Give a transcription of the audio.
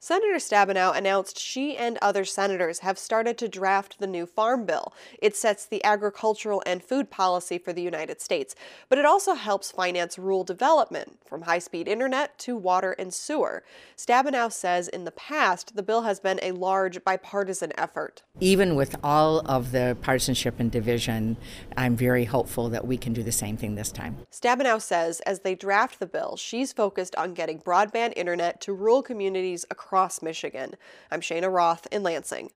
Senator Stabenow announced she and other senators have started to draft the new Farm Bill. It sets the agricultural and food policy for the United States, but it also helps finance rural development, from high-speed internet to water and sewer. Stabenow says in the past, the bill has been a large bipartisan effort. Even with all of the partisanship and division, I'm very hopeful that we can do the same thing this time. Stabenow says as they draft the bill, she's focused on getting broadband internet to rural communities across Michigan. I'm Shana Roth in Lansing.